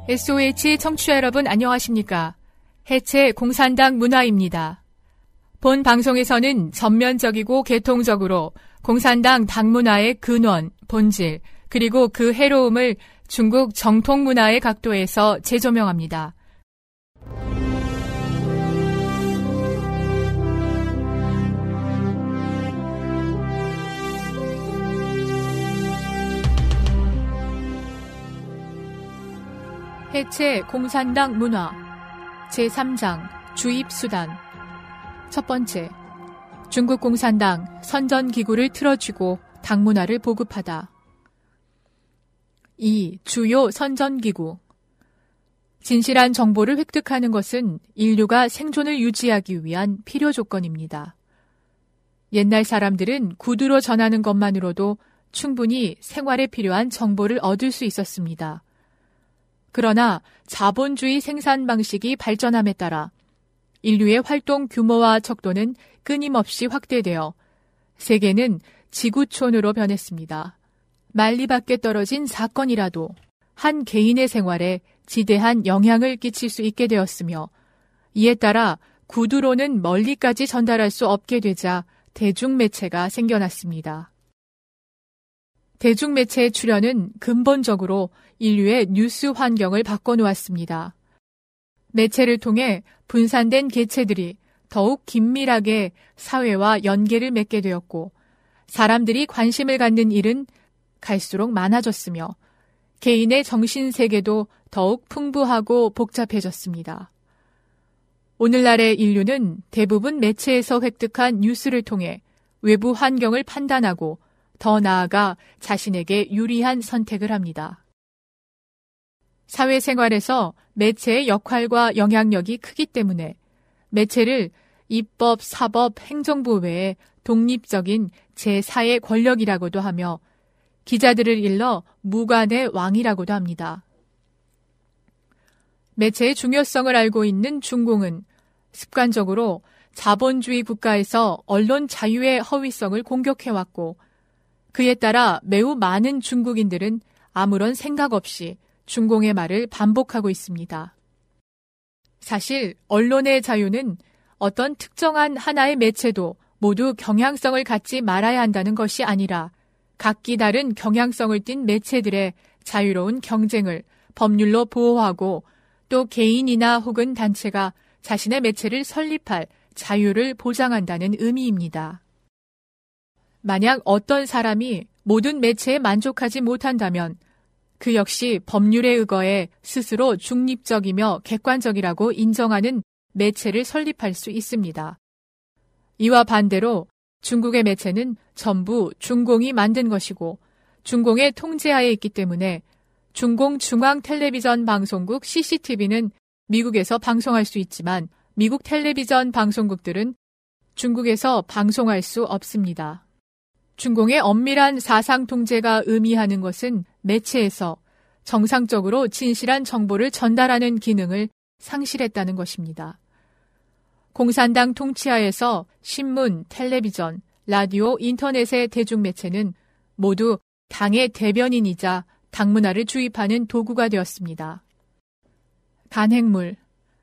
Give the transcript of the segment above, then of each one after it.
SOH 청취자 여러분 안녕하십니까? 해체 공산당 문화입니다. 본 방송에서는 전면적이고 계통적으로 공산당 당문화의 근원, 본질, 그리고 그 해로움을 중국 정통 문화의 각도에서 재조명합니다. 해체 공산당 문화 제3장 주입수단 첫 번째, 중국 공산당 선전기구를 틀어쥐고 당문화를 보급하다. 2. 주요 선전기구. 진실한 정보를 획득하는 것은 인류가 생존을 유지하기 위한 필요 조건입니다. 옛날 사람들은 구두로 전하는 것만으로도 충분히 생활에 필요한 정보를 얻을 수 있었습니다. 그러나 자본주의 생산 방식이 발전함에 따라 인류의 활동 규모와 척도는 끊임없이 확대되어 세계는 지구촌으로 변했습니다. 만리 밖에 떨어진 사건이라도 한 개인의 생활에 지대한 영향을 끼칠 수 있게 되었으며, 이에 따라 구두로는 멀리까지 전달할 수 없게 되자 대중매체가 생겨났습니다. 대중매체의 출현은 근본적으로 인류의 뉴스 환경을 바꿔놓았습니다. 매체를 통해 분산된 개체들이 더욱 긴밀하게 사회와 연계를 맺게 되었고, 사람들이 관심을 갖는 일은 갈수록 많아졌으며 개인의 정신세계도 더욱 풍부하고 복잡해졌습니다. 오늘날의 인류는 대부분 매체에서 획득한 뉴스를 통해 외부 환경을 판단하고 더 나아가 자신에게 유리한 선택을 합니다. 사회생활에서 매체의 역할과 영향력이 크기 때문에 매체를 입법, 사법, 행정부 외에 독립적인 제4의 권력이라고도 하며 기자들을 일러 무관의 왕이라고도 합니다. 매체의 중요성을 알고 있는 중공은 습관적으로 자본주의 국가에서 언론 자유의 허위성을 공격해왔고, 그에 따라 매우 많은 중국인들은 아무런 생각 없이 중공의 말을 반복하고 있습니다. 사실 언론의 자유는 어떤 특정한 하나의 매체도 모두 경향성을 갖지 말아야 한다는 것이 아니라 각기 다른 경향성을 띤 매체들의 자유로운 경쟁을 법률로 보호하고, 또 개인이나 혹은 단체가 자신의 매체를 설립할 자유를 보장한다는 의미입니다. 만약 어떤 사람이 모든 매체에 만족하지 못한다면 그 역시 법률에 의거해 스스로 중립적이며 객관적이라고 인정하는 매체를 설립할 수 있습니다. 이와 반대로 중국의 매체는 전부 중공이 만든 것이고 중공의 통제하에 있기 때문에 중공 중앙텔레비전 방송국 CCTV는 미국에서 방송할 수 있지만 미국 텔레비전 방송국들은 중국에서 방송할 수 없습니다. 중공의 엄밀한 사상 통제가 의미하는 것은 매체에서 정상적으로 진실한 정보를 전달하는 기능을 상실했다는 것입니다. 공산당 통치하에서 신문, 텔레비전, 라디오, 인터넷의 대중매체는 모두 당의 대변인이자 당문화를 주입하는 도구가 되었습니다. 간행물.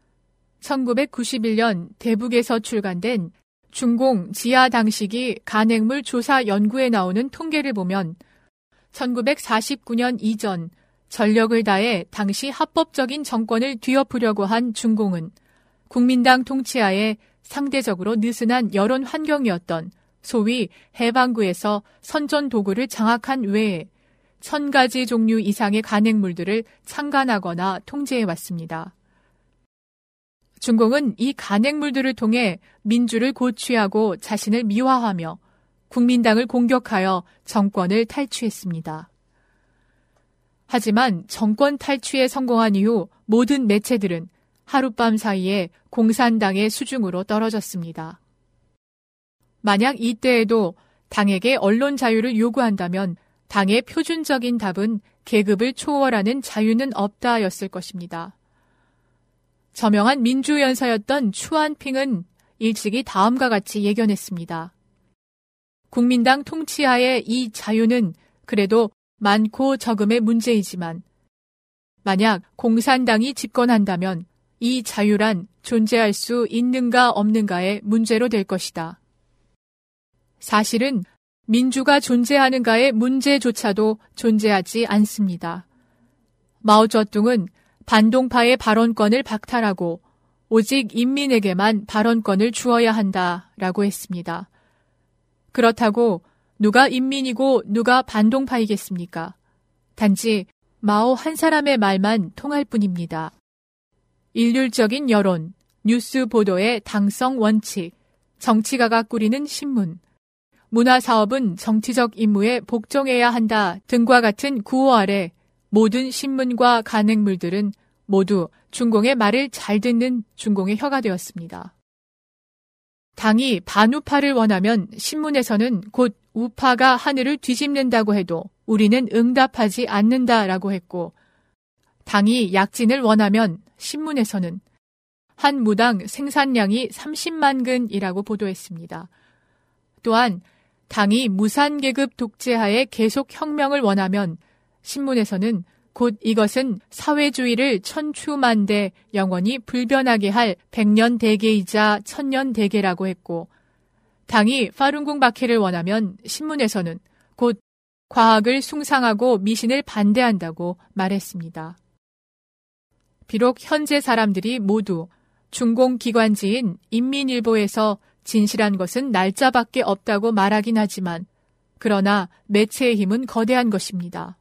1991년 대북에서 출간된 중공 지하당시기 간행물 조사 연구에 나오는 통계를 보면 1949년 이전 전력을 다해 당시 합법적인 정권을 뒤엎으려고 한 중공은 국민당 통치하에 상대적으로 느슨한 여론 환경이었던 소위 해방구에서 선전 도구를 장악한 외에 1000가지 종류 이상의 간행물들을 창간하거나 통제해왔습니다. 중공은 이 간행물들을 통해 민주를 고취하고 자신을 미화하며 국민당을 공격하여 정권을 탈취했습니다. 하지만 정권 탈취에 성공한 이후 모든 매체들은 하룻밤 사이에 공산당의 수중으로 떨어졌습니다. 만약 이때에도 당에게 언론 자유를 요구한다면 당의 표준적인 답은 계급을 초월하는 자유는 없다였을 것입니다. 저명한 민주연사였던 추안핑은 일찍이 다음과 같이 예견했습니다. 국민당 통치하에 이 자유는 그래도 많고 적음의 문제이지만 만약 공산당이 집권한다면 이 자유란 존재할 수 있는가 없는가의 문제로 될 것이다. 사실은 민주가 존재하는가의 문제조차도 존재하지 않습니다. 마오쩌둥은 반동파의 발언권을 박탈하고 오직 인민에게만 발언권을 주어야 한다라고 했습니다. 그렇다고 누가 인민이고 누가 반동파이겠습니까? 단지 마오 한 사람의 말만 통할 뿐입니다. 일률적인 여론, 뉴스 보도의 당성 원칙, 정치가가 꾸리는 신문, 문화사업은 정치적 임무에 복종해야 한다 등과 같은 구호 아래 모든 신문과 간행물들은 모두 중공의 말을 잘 듣는 중공의 혀가 되었습니다. 당이 반우파를 원하면 신문에서는 곧 우파가 하늘을 뒤집는다고 해도 우리는 응답하지 않는다라고 했고, 당이 약진을 원하면 신문에서는 한 무당 생산량이 30만 근이라고 보도했습니다. 또한 당이 무산계급 독재하에 계속 혁명을 원하면 신문에서는 곧 이것은 사회주의를 천추만대 영원히 불변하게 할 백년대계이자 천년대계라고 했고, 당이 파룬궁 박해를 원하면 신문에서는 곧 과학을 숭상하고 미신을 반대한다고 말했습니다. 비록 현재 사람들이 모두 중공기관지인 인민일보에서 진실한 것은 날짜밖에 없다고 말하긴 하지만, 그러나 매체의 힘은 거대한 것입니다.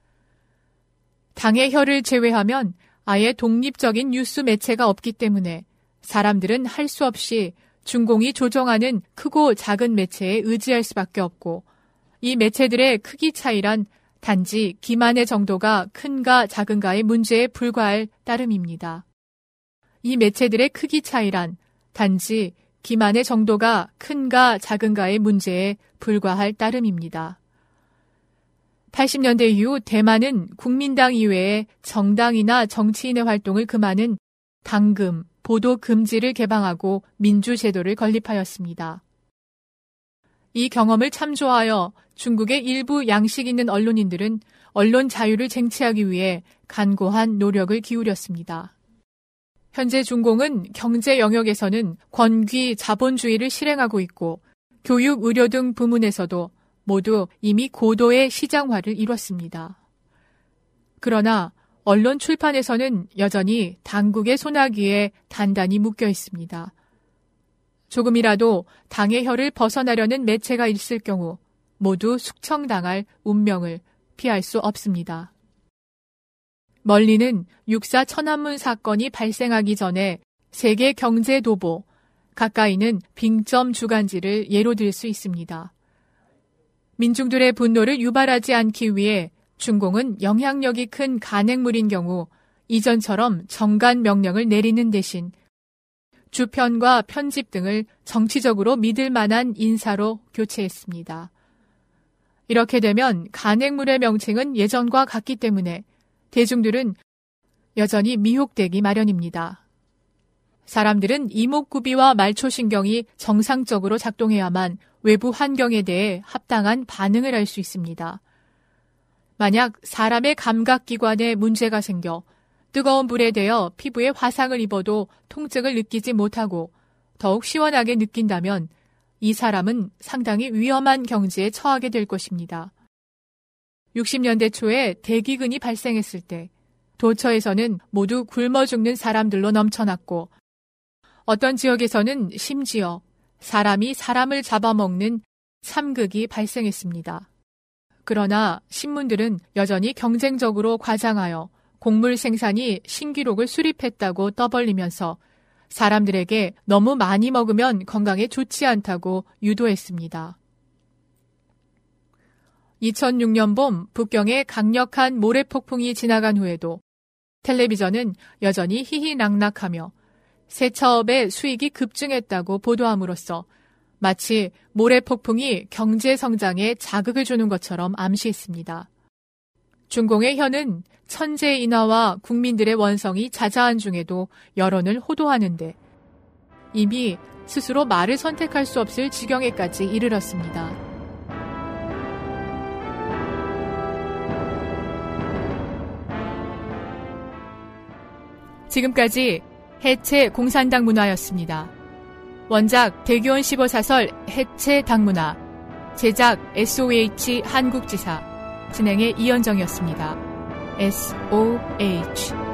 당의 혀를 제외하면 아예 독립적인 뉴스 매체가 없기 때문에 사람들은 할 수 없이 중공이 조정하는 크고 작은 매체에 의지할 수밖에 없고, 이 매체들의 크기 차이란 단지 기만의 정도가 큰가 작은가의 문제에 불과할 따름입니다. 이 매체들의 크기 차이란 단지 기만의 정도가 큰가 작은가의 문제에 불과할 따름입니다. 80년대 이후 대만은 국민당 이외에 정당이나 정치인의 활동을 금하는 당금, 보도 금지를 개방하고 민주제도를 건립하였습니다. 이 경험을 참조하여 중국의 일부 양식 있는 언론인들은 언론 자유를 쟁취하기 위해 간고한 노력을 기울였습니다. 현재 중공은 경제 영역에서는 권귀 자본주의를 실행하고 있고, 교육, 의료 등 부문에서도 모두 이미 고도의 시장화를 이뤘습니다. 그러나 언론 출판에서는 여전히 당국의 손아귀에 단단히 묶여 있습니다. 조금이라도 당의 혀를 벗어나려는 매체가 있을 경우 모두 숙청당할 운명을 피할 수 없습니다. 멀리는 육사 천안문 사건이 발생하기 전에 세계 경제 도보, 가까이는 빙점 주간지를 예로 들 수 있습니다. 민중들의 분노를 유발하지 않기 위해 중공은 영향력이 큰 간행물인 경우 이전처럼 정관 명령을 내리는 대신 주편과 편집 등을 정치적으로 믿을 만한 인사로 교체했습니다. 이렇게 되면 간행물의 명칭은 예전과 같기 때문에 대중들은 여전히 미혹되기 마련입니다. 사람들은 이목구비와 말초신경이 정상적으로 작동해야만 외부 환경에 대해 합당한 반응을 할 수 있습니다. 만약 사람의 감각기관에 문제가 생겨 뜨거운 불에 대어 피부에 화상을 입어도 통증을 느끼지 못하고 더욱 시원하게 느낀다면 이 사람은 상당히 위험한 경지에 처하게 될 것입니다. 60년대 초에 대기근이 발생했을 때 도처에서는 모두 굶어 죽는 사람들로 넘쳐났고, 어떤 지역에서는 심지어 사람이 사람을 잡아먹는 참극이 발생했습니다. 그러나 신문들은 여전히 경쟁적으로 과장하여 곡물 생산이 신기록을 수립했다고 떠벌리면서 사람들에게 너무 많이 먹으면 건강에 좋지 않다고 유도했습니다. 2006년 봄 북경에 강력한 모래폭풍이 지나간 후에도 텔레비전은 여전히 희희낙낙하며 세차업의 수익이 급증했다고 보도함으로써 마치 모래폭풍이 경제 성장에 자극을 주는 것처럼 암시했습니다. 중공의 혀는 천재 인하와 국민들의 원성이 자자한 중에도 여론을 호도하는데 이미 스스로 말을 선택할 수 없을 지경에까지 이르렀습니다. 지금까지 해체 공산당 문화였습니다. 원작 대규원 시보사설 해체 당문화, 제작 SOH 한국지사, 진행의 이현정이었습니다. SOH